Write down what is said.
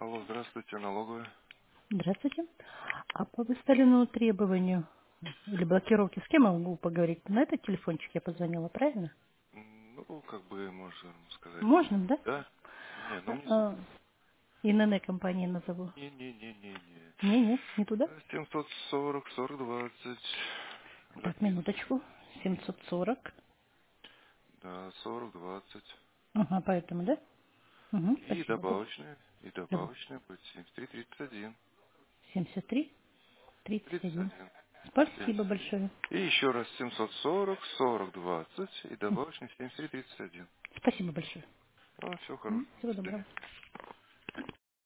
Алло, здравствуйте, налоговая. Здравствуйте. А по выставленному требованию или блокировке с кем я могу поговорить? На этот телефончик я позвонила, правильно? Ну, как бы можно сказать. Можно, да? Да? Не, ну А, внизу. ИНН компании назову. Не. Не туда? 740, 4020. Так, Латинус. минуточку. 740. Да, 4020. Ага, поэтому, да? Угу, И спасибо. добавочная. И Добро. добавочная будет 7331. 73, 31. 31. Спасибо 73. большое. И еще раз 740, 4020. И добавочная 7331. Спасибо большое. Всего хорошего. До Всего свидания. доброго.